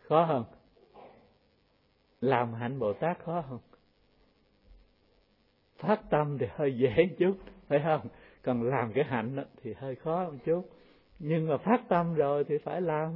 Khó không? Làm hạnh Bồ Tát khó không? Phát tâm thì hơi dễ một chút, phải không? Còn làm cái hạnh đó thì hơi khó một chút. Nhưng mà phát tâm rồi thì phải làm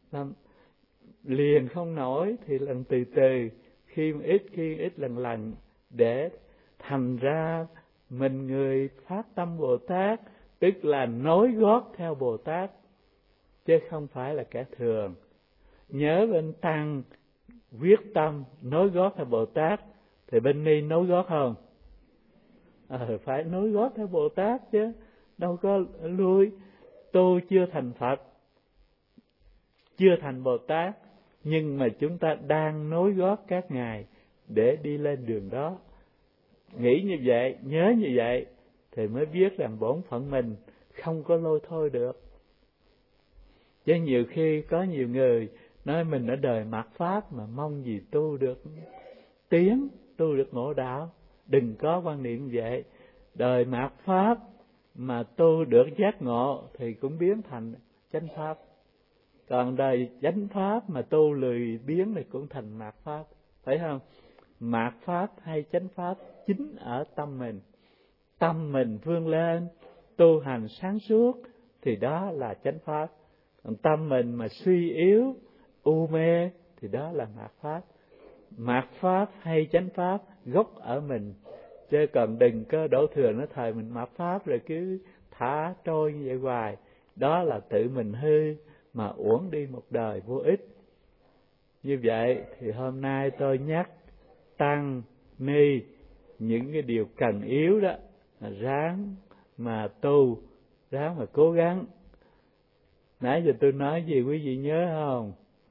liền không nổi thì lần từ từ, khi ít lần lần, để thành ra mình người phát tâm Bồ Tát, tức là nối gót theo Bồ Tát, chứ không phải là kẻ thường. Nhớ bên tăng quyết tâm nối gót theo Bồ Tát, thì bên ni nối gót không? Phải nối gót theo Bồ Tát chứ, đâu có lui. Tu chưa thành Phật, chưa thành Bồ Tát, nhưng mà chúng ta đang nối gót các ngài để đi lên đường đó. Nghĩ như vậy, nhớ như vậy, thì mới biết rằng bổn phận mình không có lôi thôi được. Chứ nhiều khi có nhiều người nói mình ở đời mạt Pháp mà mong gì tu được tiến, tu được ngộ đạo. Đừng có quan niệm vậy. Đời mạt Pháp mà tu được giác ngộ thì cũng biến thành chánh Pháp. Còn đời chánh Pháp mà tu lười biếng thì cũng thành mạt Pháp, phải không? Mạt Pháp hay chánh Pháp chính ở tâm mình. Tâm mình vươn lên, tu hành sáng suốt thì đó là chánh Pháp. Còn tâm mình mà suy yếu, u mê thì đó là mạt Pháp. Mạt Pháp hay chánh Pháp gốc ở mình, chứ còn đừng có đổ thừa nói thời mình mạt Pháp rồi cứ thả trôi như vậy hoài. Đó là tự mình hư mà uổng đi một đời vô ích. Như vậy thì hôm nay tôi nhắc tăng ni những cái điều cần yếu đó, ráng mà tu, ráng mà cố gắng. Nãy giờ tôi nói gì quý vị nhớ không?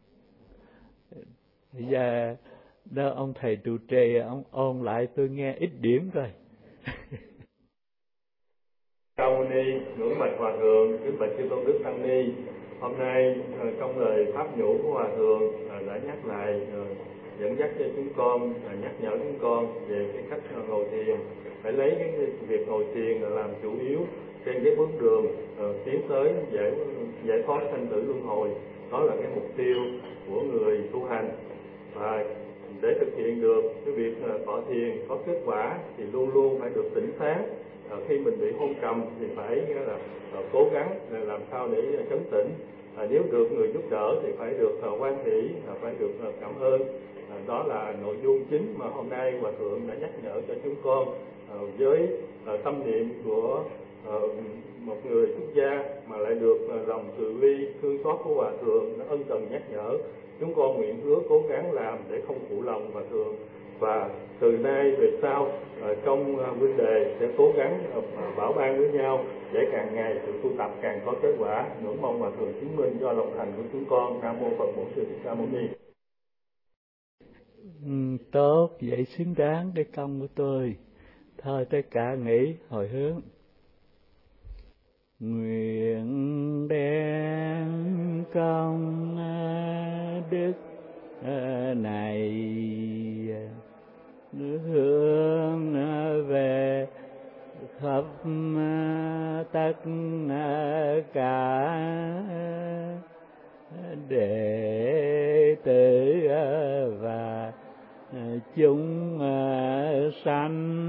Bây giờ đó ông thầy trụ trì ông ôn lại tôi nghe ít điểm rồi. Cao ni ngưỡng bạch Hòa thượng, kính bạch chư tôn đức tăng ni. Hôm nay trong lời pháp nhũ của Hòa thượng đã nhắc lại, dẫn dắt cho chúng con, nhắc nhở chúng con về cái cách ngồi thiền. Phải lấy cái việc ngồi thiền làm chủ yếu trên cái bước đường tiến tới giải thoát sanh tử luân hồi. Đó là cái mục tiêu của người tu hành. Và để thực hiện được cái việc thọ thiền có kết quả thì luôn luôn phải được tỉnh sáng. Khi mình bị hôn trầm thì phải là cố gắng làm sao để trấn tĩnh. Nếu được người giúp đỡ thì phải được hoan hỷ, phải được cảm ơn. Đó là nội dung chính mà hôm nay Hòa thượng đã nhắc nhở cho chúng con, với tâm niệm của một người xuất gia mà lại được lòng từ bi thương xót của Hòa thượng đã ân cần nhắc nhở. Chúng con nguyện hứa cố gắng làm để không phụ lòng Hòa thượng, và từ nay về sau trong huynh đệ sẽ cố gắng bảo ban với nhau để càng ngày sự tu tập càng có kết quả. Ngưỡng mong Hòa thượng chứng minh cho lòng thành của chúng con. Nam mô Phật Bổn Sư Thích Ca Mâu Ni. Tốt, vậy xứng đáng cái công của tôi. Thôi tất cả nghĩ hồi hướng. Nguyện đem công đức này hướng về khắp tất cả đệ tử và chúng sanh